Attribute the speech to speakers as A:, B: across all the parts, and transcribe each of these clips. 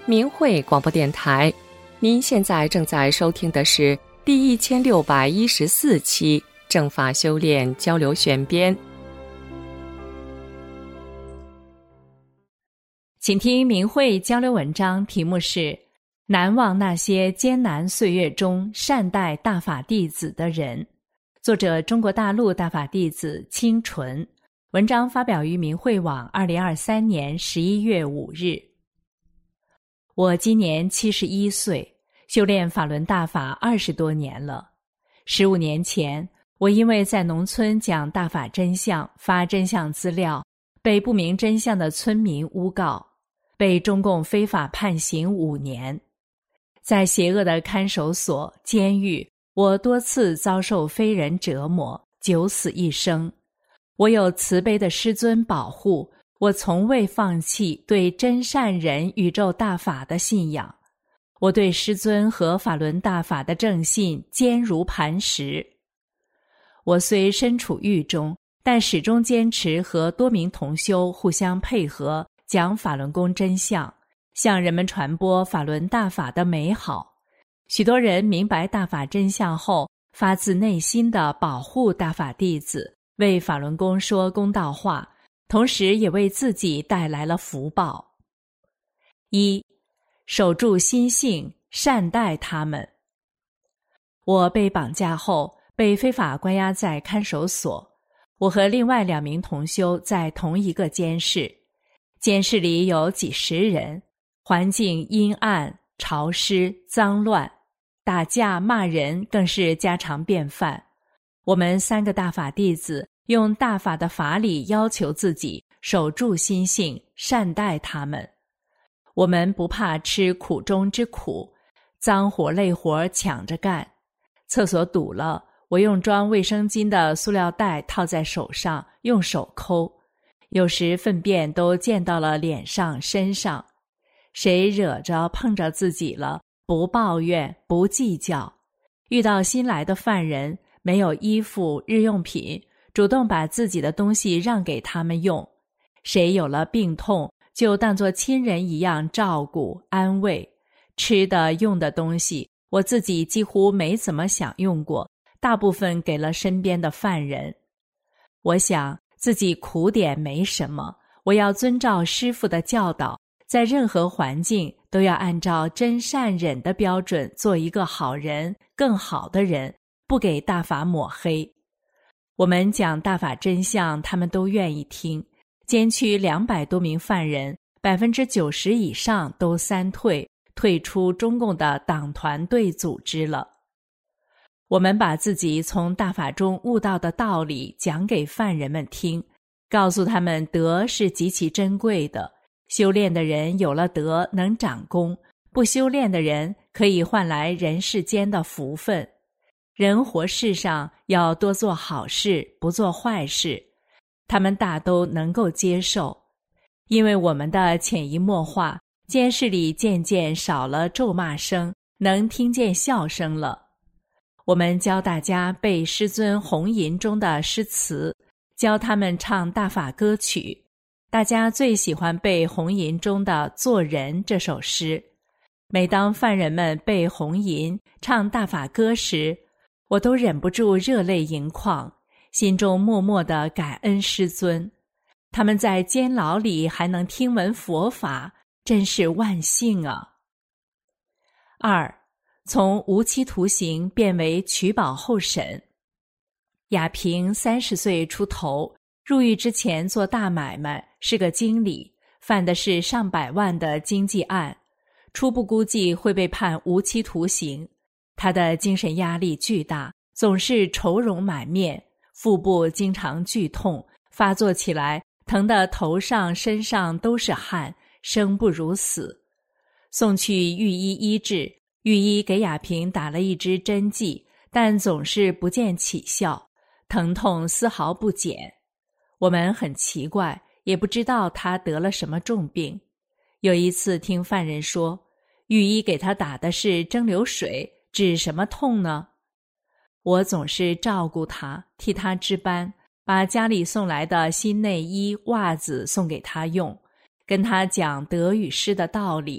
A: 明慧广播电台，您现在正在收听的是第1614期正法修炼交流选编。
B: 请听明慧交流文章，题目是难忘那些艰难岁月中善待大法弟子的人，作者中国大陆大法弟子清纯，文章发表于明慧网2023年11月5日。我今年71岁，修炼法轮大法20多年了。15年前，我因为在农村讲大法真相，发真相资料，被不明真相的村民诬告，被中共非法判刑5年。在邪恶的看守所、监狱，我多次遭受非人折磨，九死一生。我有慈悲的师尊保护，我从未放弃对真善人宇宙大法的信仰。我对师尊和法轮大法的正信坚如磐石。我虽身处狱中，但始终坚持和多名同修互相配合，讲法轮功真相，向人们传播法轮大法的美好。许多人明白大法真相后，发自内心地保护大法弟子，为法轮功说公道话，同时也为自己带来了福报。1. 守住心性，善待他们。我被绑架后，被非法关押在看守所，我和另外2名同修在同一个监室，监室里有几十人，环境阴暗、潮湿、脏乱，打架骂人更是家常便饭。我们3个大法弟子用大法的法理要求自己守住心性，善待他们。我们不怕吃苦中之苦，脏活累活抢着干。厕所堵了，我用装卫生巾的塑料袋套在手上，用手抠。有时粪便都溅到了脸上、身上。谁惹着碰着自己了，不抱怨，不计较。遇到新来的犯人，没有衣服、日用品，主动把自己的东西让给他们用。谁有了病痛，就当作亲人一样照顾、安慰。吃的、用的东西，我自己几乎没怎么享用过，大部分给了身边的犯人。我想自己苦点没什么，我要遵照师父的教导，在任何环境都要按照真善忍的标准做一个好人，更好的人，不给大法抹黑。我们讲大法真相，他们都愿意听。监区200多名犯人，90%以上都3退，退出中共的党团队组织了。我们把自己从大法中悟到的道理讲给犯人们听，告诉他们德是极其珍贵的，修炼的人有了德能长功，不修炼的人可以换来人世间的福分。人活世上要多做好事，不做坏事，他们大都能够接受。因为我们的潜移默化，监室里渐渐少了咒骂声，能听见笑声了。我们教大家背师尊红吟中的诗词，教他们唱大法歌曲。大家最喜欢背红吟中的《做人》这首诗。每当犯人们背红吟、唱大法歌时，我都忍不住热泪盈眶，心中默默地感恩师尊。他们在监牢里还能听闻佛法，真是万幸啊。2. 从无期徒刑变为取保候审。亚平30岁出头，入狱之前做大买卖，是个经理，犯的是上百万的经济案，初步估计会被判无期徒刑。他的精神压力巨大，总是愁容满面，腹部经常剧痛，发作起来疼得头上身上都是汗，生不如死。送去御医医治，御医给亚平打了一支针剂，但总是不见起效，疼痛丝毫不减。我们很奇怪，也不知道他得了什么重病。有一次听犯人说，御医给他打的是蒸馏水，治什么痛呢？我总是照顾他，替他值班，把家里送来的新内衣、袜子送给他用，跟他讲德与失的道理，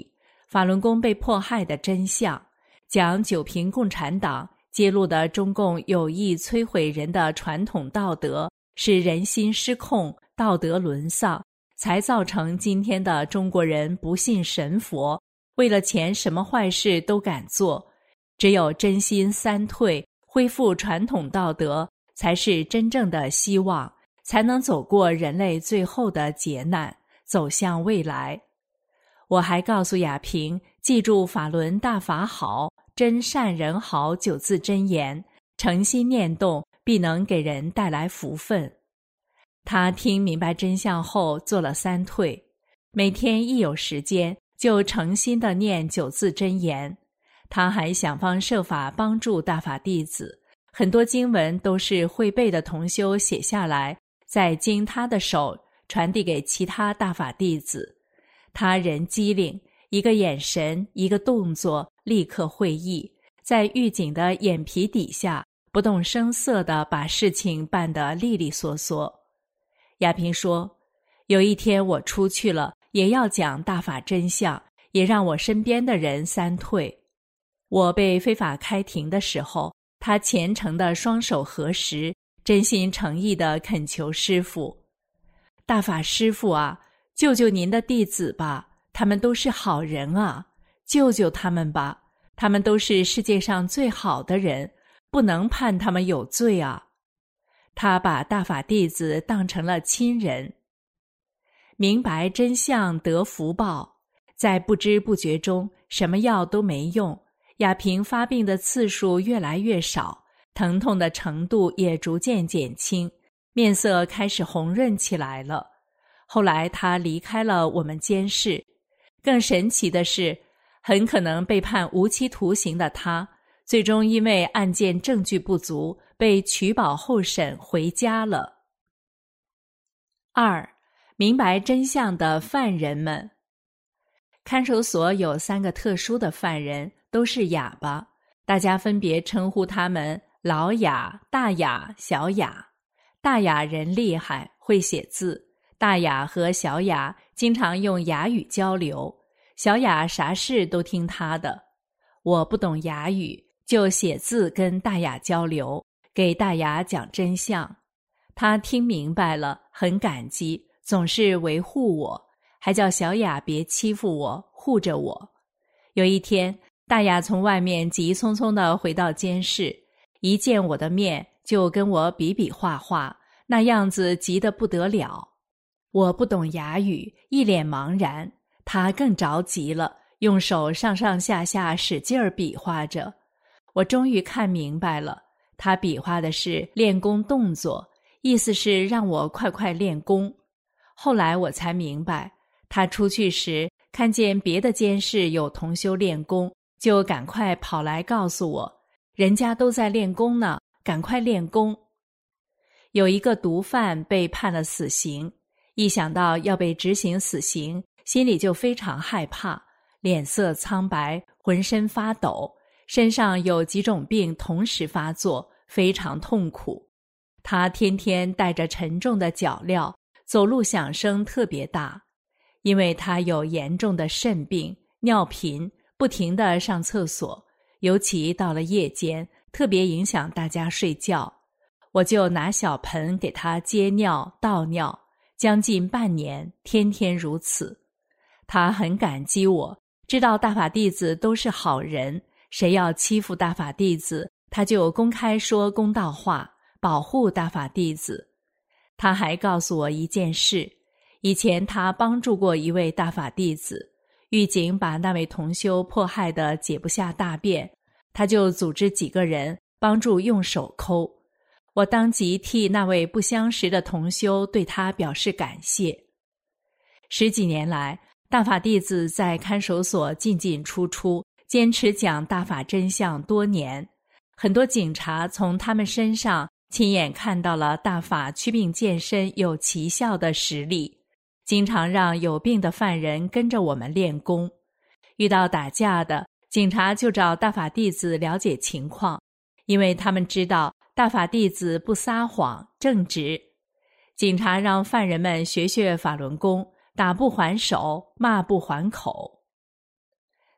B: 法轮功被迫害的真相，讲九平共产党揭露的中共有意摧毁人的传统道德，使人心失控，道德沦丧，才造成今天的中国人不信神佛，为了钱什么坏事都敢做。只有真心三退，恢复传统道德，才是真正的希望，才能走过人类最后的劫难，走向未来。我还告诉亚平，记住法轮大法好，真善人好9字真言，诚心念动，必能给人带来福分。他听明白真相后做了3退，每天一有时间就诚心地念9字真言。他还想方设法帮助大法弟子，很多经文都是会背的同修写下来，再经他的手传递给其他大法弟子。他人机灵，一个眼神，一个动作，立刻会意，在狱警的眼皮底下不动声色地把事情办得利利索索。亚平说，有一天我出去了，也要讲大法真相，也让我身边的人3退。我被非法开庭的时候，他虔诚的双手合十，真心诚意地恳求师父，大法师父啊，救救您的弟子吧，他们都是好人啊，救救他们吧，他们都是世界上最好的人，不能判他们有罪啊。他把大法弟子当成了亲人。明白真相得福报，在不知不觉中，什么药都没用，亚平发病的次数越来越少，疼痛的程度也逐渐减轻，面色开始红润起来了。后来他离开了我们监室，更神奇的是，很可能被判无期徒刑的他，最终因为案件证据不足，被取保候审回家了。2. 明白真相的犯人们。看守所有3个特殊的犯人，都是哑巴，大家分别称呼他们老哑、大哑、小哑。大哑人厉害，会写字，大哑和小哑经常用哑语交流，小哑啥事都听他的。我不懂哑语，就写字跟大哑交流，给大哑讲真相。他听明白了，很感激，总是维护我，还叫小哑别欺负我，护着我。有一天，大哑从外面急匆匆地回到监室，一见我的面就跟我比比划划，那样子急得不得了。我不懂哑语，一脸茫然，他更着急了，用手上上下下使劲儿比划着。我终于看明白了，他比划的是练功动作，意思是让我快快练功。后来我才明白，他出去时看见别的监室有同修练功，就赶快跑来告诉我，人家都在练功呢，赶快练功。有一个毒贩被判了死刑，一想到要被执行死刑，心里就非常害怕，脸色苍白，浑身发抖，身上有几种病同时发作，非常痛苦。他天天带着沉重的脚镣，走路响声特别大。因为他有严重的肾病、尿频，不停地上厕所，尤其到了夜间，特别影响大家睡觉。我就拿小盆给他接尿、倒尿，将近半年，天天如此。他很感激我，知道大法弟子都是好人，谁要欺负大法弟子，他就公开说公道话，保护大法弟子。他还告诉我一件事，以前他帮助过一位大法弟子，狱警把那位同修迫害得解不下大便，他就组织几个人帮助用手抠。我当即替那位不相识的同修对他表示感谢。10几年来，大法弟子在看守所进进出出，坚持讲大法真相多年，很多警察从他们身上亲眼看到了大法祛病健身有奇效的实力，经常让有病的犯人跟着我们练功。遇到打架的，警察就找大法弟子了解情况，因为他们知道大法弟子不撒谎，正直。警察让犯人们学学法轮功，打不还手，骂不还口。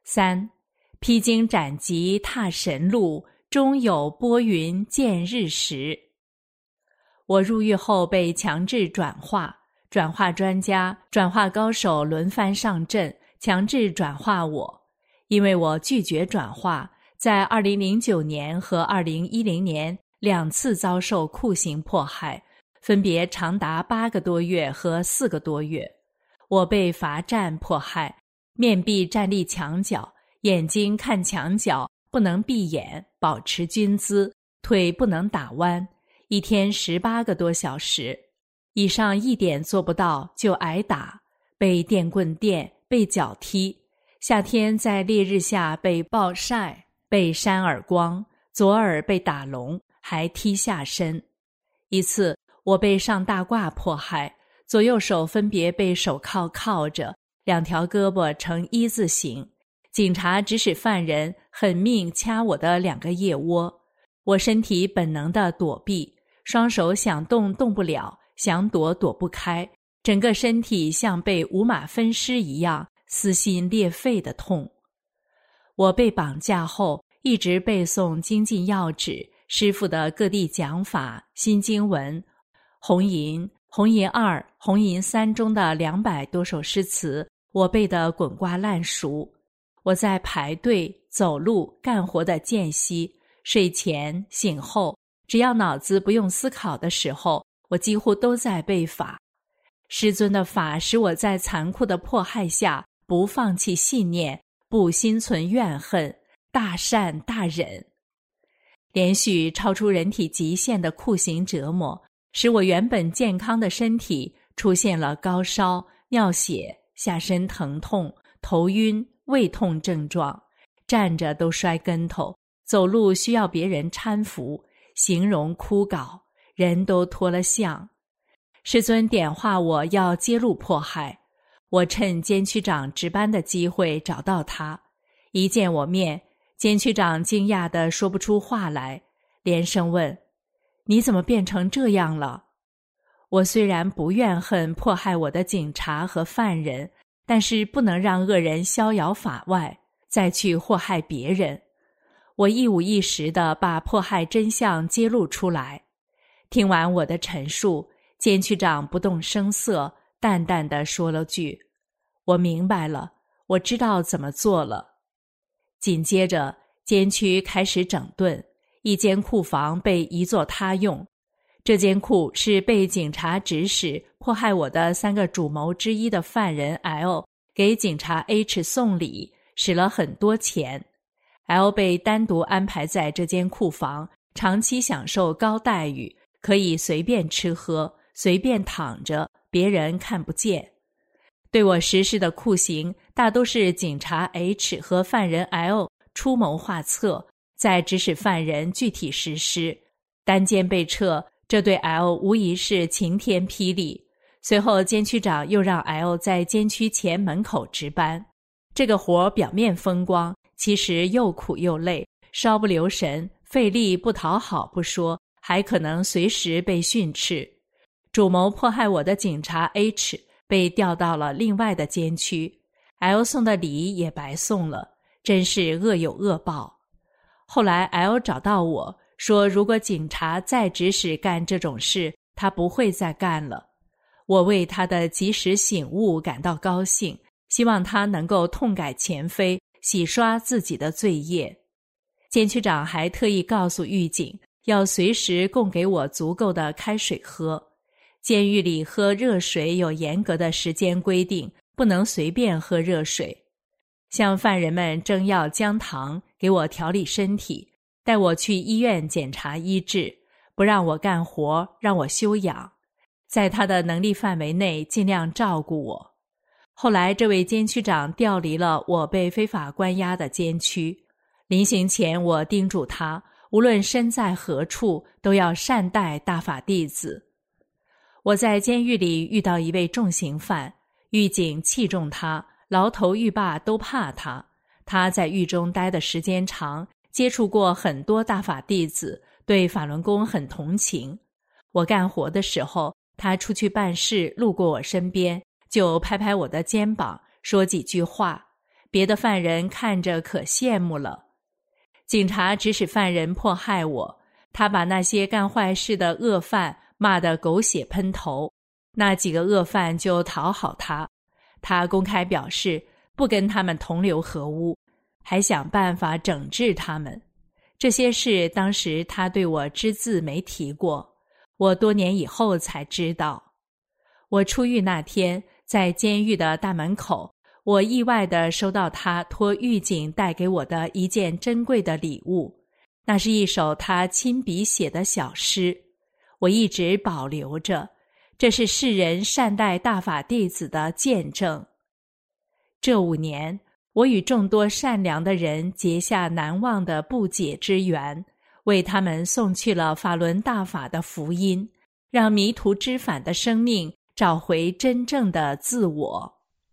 B: 3. 披荆斩棘踏神路，终有拨云见日时。我入狱后被强制转化，转化专家、转化高手轮番上阵，强制转化我。因为我拒绝转化，在2009年和2010年2次遭受酷刑迫害，分别长达8个多月和4个多月。我被罚站迫害，面壁站立墙角，眼睛看墙角，不能闭眼，保持军姿，腿不能打弯，一天18个多小时，以上一点做不到就挨打，被电棍电，被脚踢，夏天在烈日下被暴晒，被扇耳光，左耳被打聋，还踢下身。一次我被上大褂迫害，左右手分别被手铐铐着，2条胳膊呈一字形，警察指使犯人狠命掐我的2个腋窝，我身体本能地躲避，双手想动动不了，想躲躲不开，整个身体像被五马分尸一样，撕心裂肺的痛。我被绑架后一直背诵精进要旨、师父的各地讲法、新经文、红银2、红银3中的200多首诗词，我背得滚瓜烂熟。我在排队、走路、干活的间隙，睡前、醒后，只要脑子不用思考的时候，我几乎都在背法。师尊的法使我在残酷的迫害下不放弃信念，不心存怨恨，大善大忍。连续超出人体极限的酷刑折磨，使我原本健康的身体出现了高烧、尿血、下身疼痛、头晕、胃痛症状，站着都摔跟头，走路需要别人搀扶，形容枯槁，人都脱了相。师尊点化我要揭露迫害，我趁监区长值班的机会找到他，一见我面，监区长惊讶地说不出话来，连声问：你怎么变成这样了？我虽然不怨恨迫害我的警察和犯人，但是不能让恶人逍遥法外，再去祸害别人。我一五一十地把迫害真相揭露出来。听完我的陈述，监区长不动声色，淡淡地说了句：我明白了，我知道怎么做了。紧接着，监区开始整顿，一间库房被移作他用。这间库是被警察指使迫害我的3个主谋之一的犯人 L 给警察 H 送礼，使了很多钱。L 被单独安排在这间库房，长期享受高待遇，可以随便吃喝，随便躺着，别人看不见。对我实施的酷刑大都是警察 H 和犯人 L 出谋划策，再指使犯人具体实施。单间被撤，这对 L 无疑是晴天霹雳。随后监区长又让 L 在监区前门口值班。这个活表面风光，其实又苦又累，稍不留神，费力不讨好不说，还可能随时被训斥。主谋迫害我的警察 H 被调到了另外的监区， L 送的礼也白送了，真是恶有恶报。后来 L 找到我说，如果警察再指使干这种事，他不会再干了。我为他的及时醒悟感到高兴，希望他能够痛改前非，洗刷自己的罪业。监区长还特意告诉狱警，要随时供给我足够的开水喝。监狱里喝热水有严格的时间规定，不能随便喝热水。向犯人们蒸药姜糖，给我调理身体，带我去医院检查医治，不让我干活，让我休养，在他的能力范围内尽量照顾我。后来这位监区长调离了我被非法关押的监区，临行前我叮嘱他，无论身在何处，都要善待大法弟子。我在监狱里遇到一位重刑犯，狱警器重他，牢头狱霸都怕他。他在狱中待的时间长，接触过很多大法弟子，对法轮功很同情。我干活的时候，他出去办事，路过我身边，就拍拍我的肩膀，说几句话。 别的犯人看着可羡慕了。警察指使犯人迫害我，他把那些干坏事的恶犯骂得狗血喷头，那几个恶犯就讨好他，他公开表示不跟他们同流合污，还想办法整治他们。这些事当时他对我只字没提过，我多年以后才知道。我出狱那天，在监狱的大门口，我意外地收到他托狱警带给我的一件珍贵的礼物，那是一首他亲笔写的小诗，我一直保留着，这是世人善待大法弟子的见证。这5年，我与众多善良的人结下难忘的不解之缘，为他们送去了法轮大法的福音，让迷途知返的生命找回真正的自我。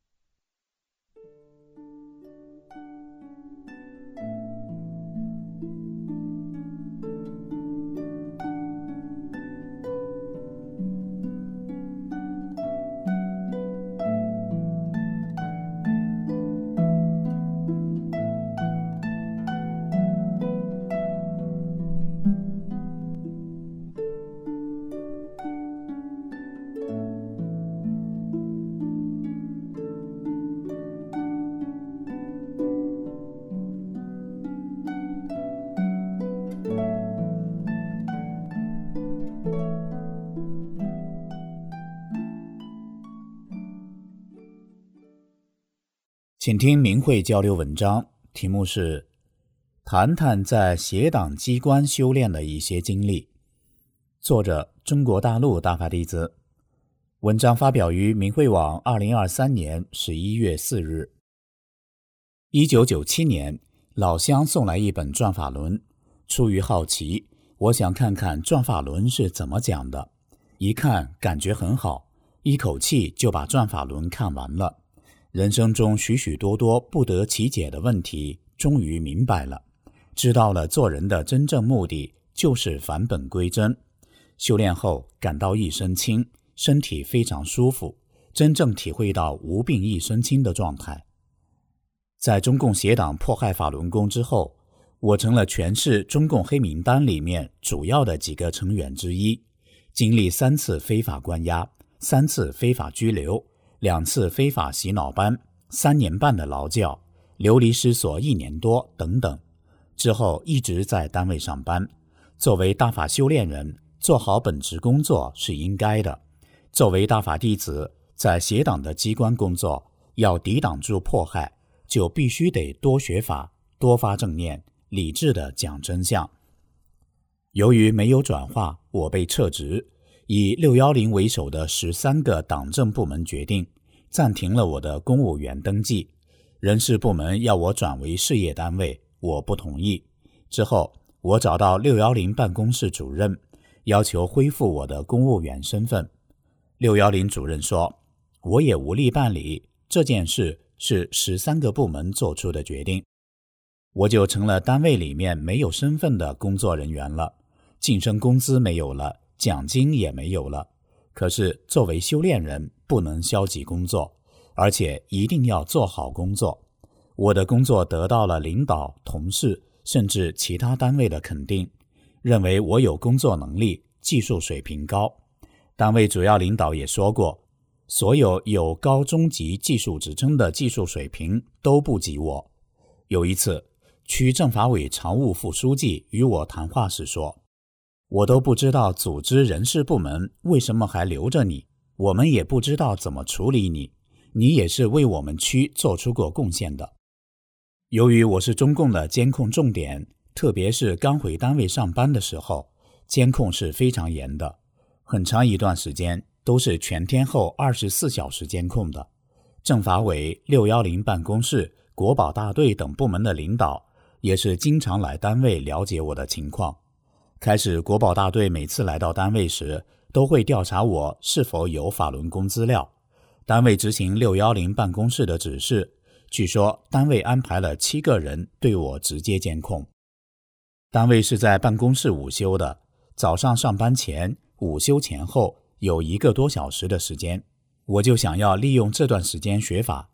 C: 请听明慧交流文章，题目是谈谈在邪党机关修炼的一些经历，作者中国大陆大法弟子。文章发表于明慧网2023年11月4日。1997年，老乡送来一本转法轮，出于好奇，我想看看转法轮是怎么讲的，一看感觉很好，一口气就把转法轮看完了。人生中许许多多不得其解的问题终于明白了，知道了做人的真正目的就是返本归真。修炼后感到一身轻，身体非常舒服，真正体会到无病一身轻的状态。在中共邪党迫害法轮功之后，我成了全市中共黑名单里面主要的几个成员之一，经历3次非法关押，3次非法拘留，2次非法洗脑班，3年半的劳教，流离失所1年多等等。之后一直在单位上班。作为大法修炼人，做好本职工作是应该的。作为大法弟子，在邪党的机关工作，要抵挡住迫害，就必须得多学法，多发正念，理智地讲真相。由于没有转化，我被撤职，以610为首的13个党政部门决定暂停了我的公务员登记，人事部门要我转为事业单位，我不同意。之后我找到610办公室主任，要求恢复我的公务员身份。610主任说，我也无力办理，这件事是13个部门做出的决定。我就成了单位里面没有身份的工作人员了，晋升工资没有了，奖金也没有了。可是作为修炼人，不能消极工作，而且一定要做好工作。我的工作得到了领导、同事甚至其他单位的肯定，认为我有工作能力，技术水平高。单位主要领导也说过，所有高中级技术职称的技术水平都不及我。有一次，区政法委常务副书记与我谈话时说，我都不知道组织人事部门为什么还留着你，我们也不知道怎么处理你，你也是为我们区做出过贡献的。由于我是中共的监控重点，特别是刚回单位上班的时候，监控是非常严的，很长一段时间都是全天候24小时监控的。政法委、610办公室、国保大队等部门的领导也是经常来单位了解我的情况。开始国保大队每次来到单位时，都会调查我是否有法轮功资料。单位执行610办公室的指示，据说单位安排了7个人对我直接监控。单位是在办公室午休的，早上上班前、午休前后有1个多小时的时间，我就想要利用这段时间学法。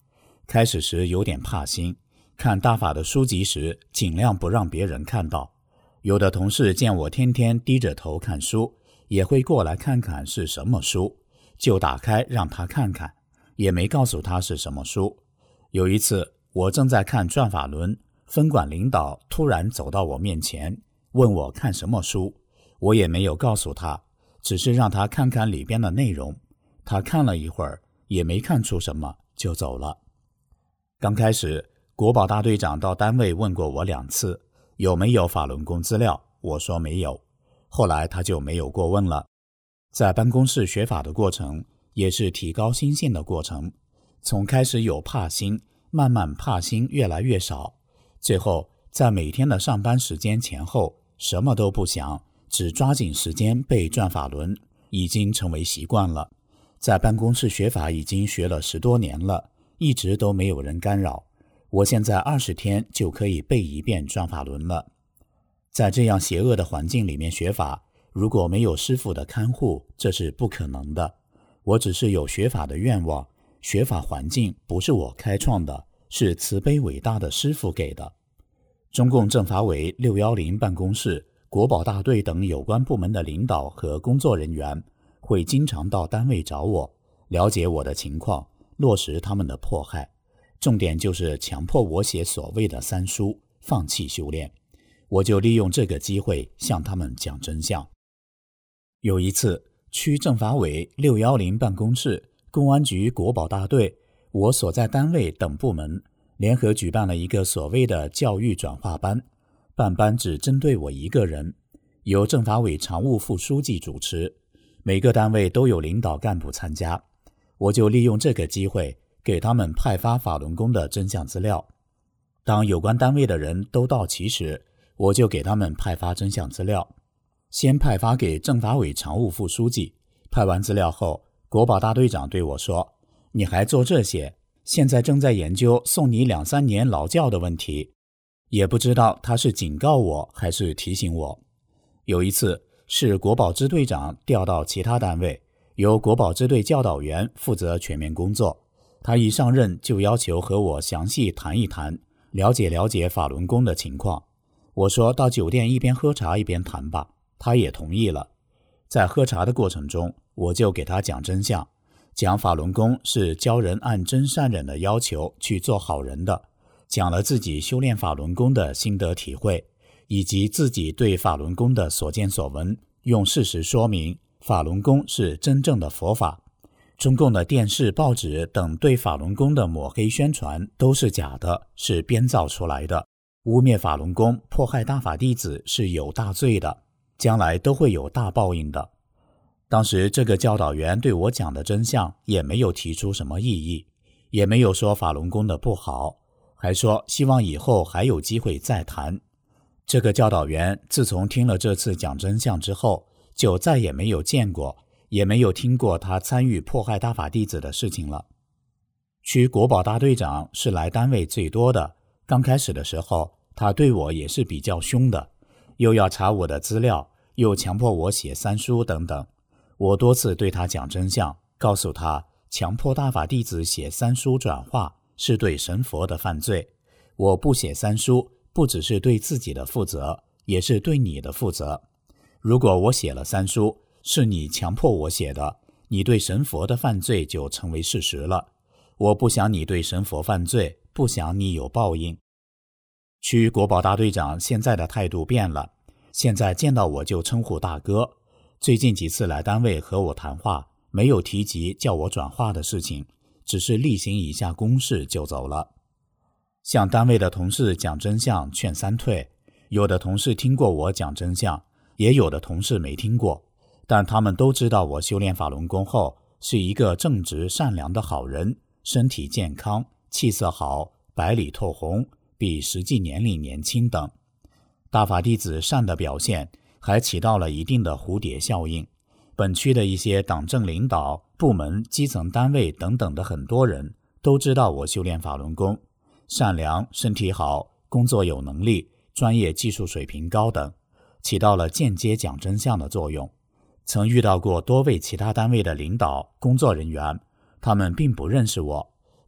C: 开始时有点怕心，看大法的书籍时尽量不让别人看到。有的同事见我天天低着头看书，也会过来看看是什么书，就打开让他看看，也没告诉他是什么书。有一次我正在看转法轮，分管领导突然走到我面前，问我看什么书，我也没有告诉他，只是让他看看里边的内容。他看了一会儿，也没看出什么，就走了。刚开始，国保大队长到单位问过我2次，有没有法轮功资料，我说没有。后来他就没有过问了。在办公室学法的过程，也是提高心性的过程，从开始有怕心，慢慢怕心越来越少，最后在每天的上班时间前后，什么都不想，只抓紧时间背转法轮，已经成为习惯了。在办公室学法已经学了10多年了，一直都没有人干扰。我现在20天就可以背一遍转法轮了。在这样邪恶的环境里面学法，如果没有师父的看护，这是不可能的。我只是有学法的愿望，学法环境不是我开创的，是慈悲伟大的师父给的。中共政法委610办公室、国保大队等有关部门的领导和工作人员会经常到单位找我，了解我的情况，落实他们的迫害。重点就是强迫我写所谓的3书，放弃修炼。我就利用这个机会向他们讲真相。有一次，区政法委610办公室、公安局国保大队、我所在单位等部门联合举办了一个所谓的教育转化班，办班只针对我一个人，由政法委常务副书记主持，每个单位都有领导干部参加。我就利用这个机会给他们派发法轮功的真相资料。当有关单位的人都到齐时，我就给他们派发真相资料。先派发给政法委常务副书记，派完资料后，国保大队长对我说：“你还做这些？现在正在研究送你2、3年劳教的问题。”也不知道他是警告我还是提醒我。有一次是国保支队长调到其他单位，由国保支队教导员负责全面工作。他一上任就要求和我详细谈一谈，了解法轮功的情况。我说到酒店一边喝茶一边谈吧，他也同意了。在喝茶的过程中，我就给他讲真相，讲法轮功是教人按真善忍的要求去做好人的，讲了自己修炼法轮功的心得体会，以及自己对法轮功的所见所闻，用事实说明法轮功是真正的佛法。中共的电视、报纸等对法轮功的抹黑宣传都是假的，是编造出来的。污蔑法轮功、迫害大法弟子是有大罪的，将来都会有大报应的。当时这个教导员对我讲的真相也没有提出什么异议，也没有说法轮功的不好，还说希望以后还有机会再谈。这个教导员自从听了这次讲真相之后，就再也没有见过，也没有听过他参与迫害大法弟子的事情了。区国保大队长是来单位最多的，刚开始的时候他对我也是比较凶的，又要查我的资料，又强迫我写3书等等。我多次对他讲真相，告诉他强迫大法弟子写3书转化是对神佛的犯罪。我不写3书，不只是对自己的负责，也是对你的负责。如果我写了3书，是你强迫我写的，你对神佛的犯罪就成为事实了。我不想你对神佛犯罪，不想你有报应。区国保大队长现在的态度变了，现在见到我就称呼大哥。最近几次来单位和我谈话，没有提及叫我转化的事情，只是例行一下公事就走了。向单位的同事讲真相劝3退，有的同事听过我讲真相，也有的同事没听过，但他们都知道我修炼法轮功后是一个正直善良的好人，身体健康，气色好，白里透红，比实际年龄年轻等。大法弟子善的表现还起到了一定的蝴蝶效应，本区的一些党政领导、部门、基层单位等等的很多人都知道我修炼法轮功，善良，身体好，工作有能力，专业技术水平高等，起到了间接讲真相的作用。曾遇到过多位其他单位的领导、工作人员，他们并不认识我，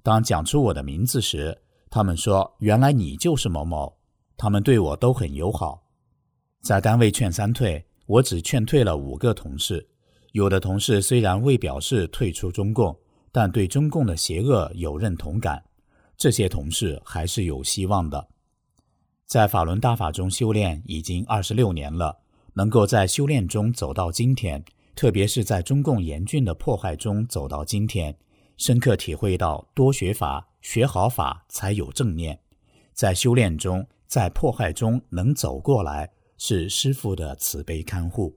C: 当讲出我的名字时，他们说原来你就是某某，他们对我都很友好。在单位劝三退，我只劝退了5个同事，有的同事虽然未表示退出中共，但对中共的邪恶有认同感，这些同事还是有希望的。在法轮大法中修炼已经26年了，能够在修炼中走到今天，特别是在中共严峻的迫害中走到今天，深刻体会到多学法，学好法才有正念。在修炼中，在迫害中能走过来，是师父的慈悲看护。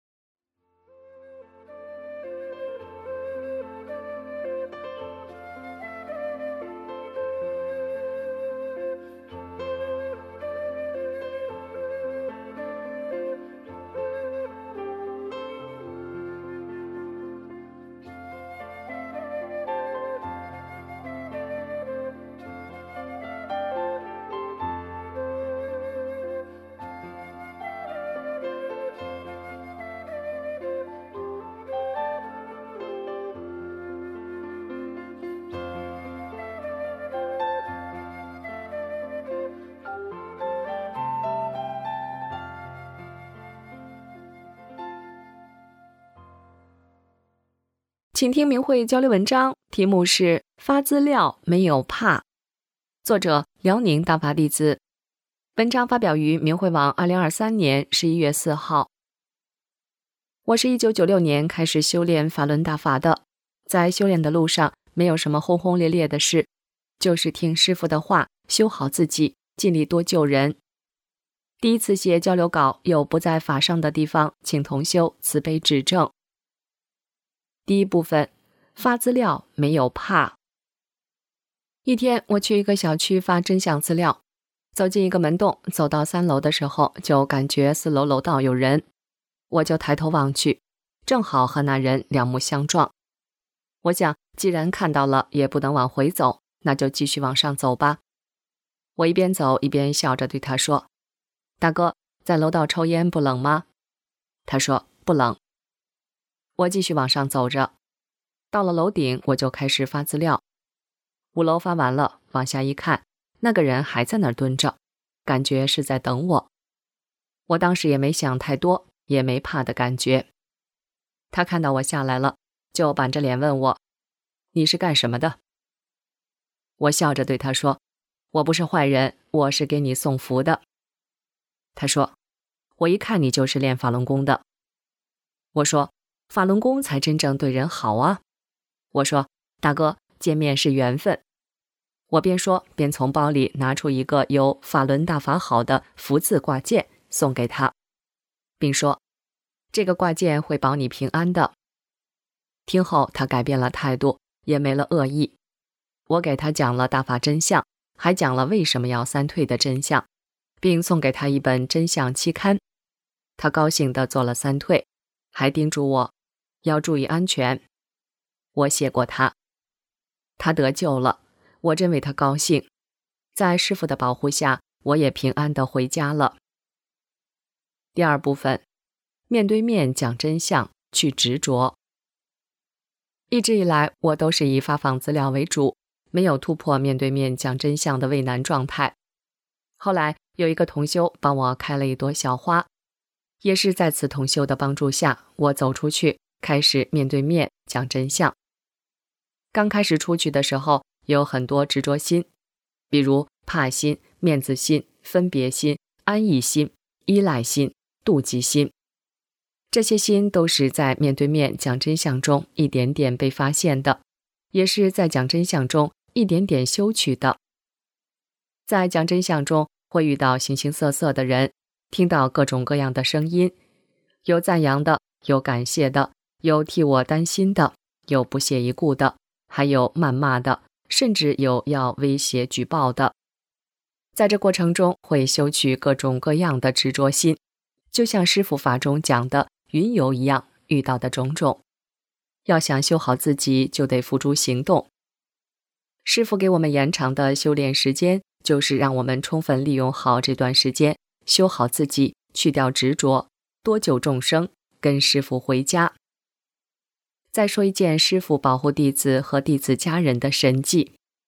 A: 请听明慧交流文章，题目是发资料没有怕，作者辽宁大法弟子。文章发表于明慧网2023年11月4号。我是1996年开始修炼法轮大法的，在修炼的路上没有什么轰轰烈烈的事，就是听师父的话，修好自己，尽力多救人。第一次写交流稿，有不在法上的地方，请同修慈悲指正。第一部分，发资料没有怕。一天，我去一个小区发真相资料，走进一个门洞，走到3楼的时候，就感觉4楼楼道有人，我就抬头望去，正好和那人两目相撞。我想，既然看到了，也不能往回走，那就继续往上走吧。我一边走一边笑着对他说：“大哥，在楼道抽烟不冷吗？”他说：“不冷。”我继续往上走着，到了楼顶，我就开始发资料。5楼发完了，往下一看，那个人还在那儿蹲着，感觉是在等我。我当时也没想太多，也没怕的感觉。他看到我下来了，就板着脸问我：“你是干什么的？”我笑着对他说：“我不是坏人，我是给你送福的。”他说：“我一看你就是练法轮功的。”我说：“法轮功才真正对人好啊。”我说：“大哥，见面是缘分。”我边说边从包里拿出一个由法轮大法好的福字挂件送给他，并说：“这个挂件会保你平安的。”听后他改变了态度，也没了恶意。我给他讲了大法真相，还讲了为什么要3退的真相，并送给他一本真相期刊。他高兴地做了3退，还叮嘱我要注意安全。我谢过他，他得救了，我真为他高兴。在师父的保护下，我也平安地回家了。第二部分，面对面讲真相，去执着。一直以来，我都是以发放资料为主，没有突破面对面讲真相的畏难状态。后来有一个同修帮我开了一朵小花，也是在此同修的帮助下，我走出去，开始面对面讲真相。刚开始出去的时候，有很多执着心，比如怕心、面子心、分别心、安逸心、依赖心、妒忌心。这些心都是在面对面讲真相中一点点被发现的，也是在讲真相中一点点修取的。在讲真相中会遇到形形色色的人，听到各种各样的声音，有赞扬的，有感谢的，有替我担心的，有不屑一顾的，还有谩骂的，甚至有要威胁举报的。在这过程中会修取各种各样的执着心，就像师父法中讲的云游一样，遇到的种种。要想修好自己，就得付诸行动。师父给我们延长的修炼时间，就是让我们充分利用好这段时间，修好自己，去掉执着，多救众生，跟师父回家。再说一件师父保护弟子和弟子家人的神迹。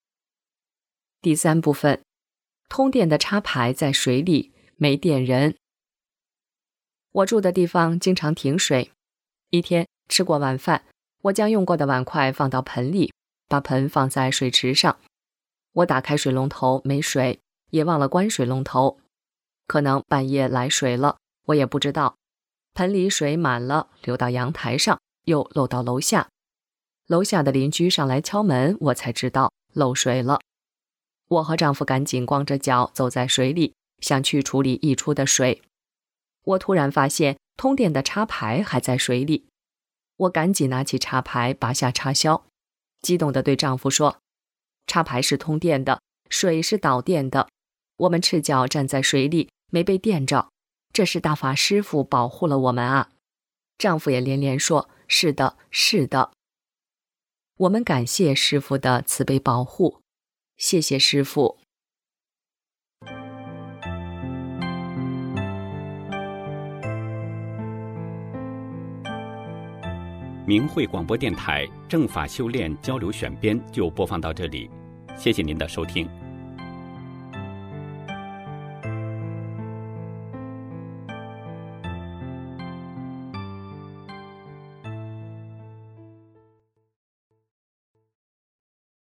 A: 第3部分，通电的插排在水里，没电人。我住的地方经常停水。一天吃过晚饭，我将用过的碗筷放到盆里，把盆放在水池上。我打开水龙头没水，也忘了关水龙头。可能半夜来水了，我也不知道。盆里水满了，流到阳台上，又漏到楼下。楼下的邻居上来敲门，我才知道漏水了。我和丈夫赶紧光着脚走在水里，想去处理溢出的水。我突然发现通电的插排还在水里，我赶紧拿起插排拔下插销，激动地对丈夫说：插排是通电的，水是导电的，我们赤脚站在水里没被电着，这是大法师父保护了我们啊。丈夫也连连说：是的，是的。我们感谢师父的慈悲保护，谢谢师父。
D: 明慧广播电台正法修炼交流选编就播放到这里，谢谢您的收听。